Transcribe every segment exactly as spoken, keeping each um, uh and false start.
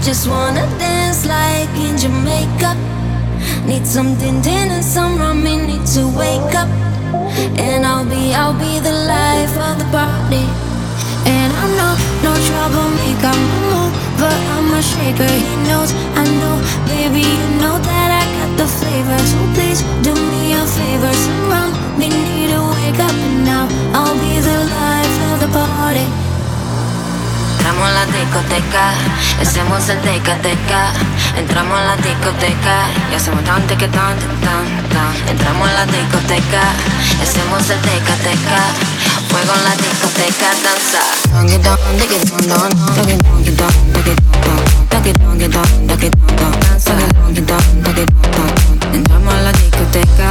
just wanna dance like in Jamaica. Need some din din and some rum, need to wake up. And I'll be, I'll be the life of the party. And I know, no trouble, make a move, but I'm a shaker, he knows, I know. Baby, you know that I got the flavor, so please do me a favor. Some rum, we need to wake up, and now I'll be the life of the party. Entramos a la discoteca, hacemos el teca-teca. Entramos a la discoteca y hacemos tan teca tan tan tan. Entramos a la discoteca, hacemos el teca-teca. Fuego en la discoteca, danza. Entramos a la discoteca,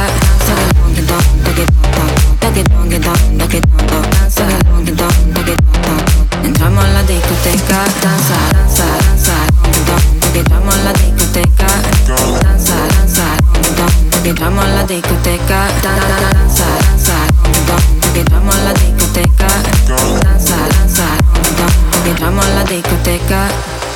entramos a la discoteca, danza, danza, danza. Entramos a la discoteca, danza, danza. Entramos a la discoteca, danza, danza. Entramos a la discoteca, danza, danza. Entramos a la discoteca.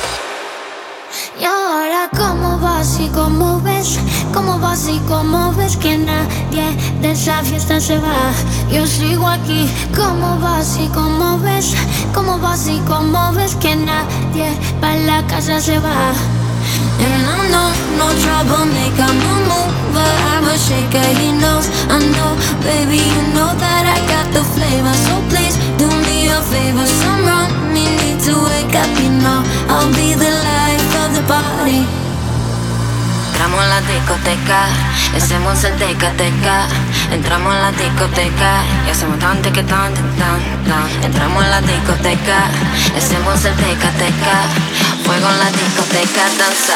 Y ahora cómo vas y cómo ves, cómo vas y cómo ves que nadie de esa fiesta se va. Yo sigo aquí, cómo vas y cómo ves, cómo vas y cómo ves que nadie pa' la casa se va. And I know, no trouble, make a move, but I'm a shaker, he knows, I know. Baby, you know that I got the flavor, so please do me a favor. Some rum, me need to wake up, you know, I'll be the life of the party. Entramos a la discoteca, hacemos el teca-teca. Entramos a la discoteca y hacemos tan teca tan tan tan. Entramos a la discoteca, hacemos el teca-teca. Fuego en la discoteca, danza.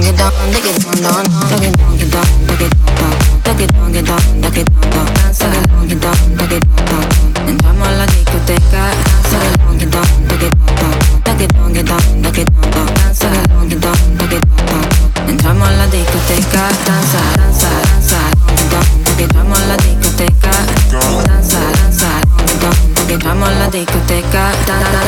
Entramos a la discoteca, entramos a la discoteca, danza, danza, danza. Entramos a la discoteca, danza, danza. Entramos a la discoteca, danza.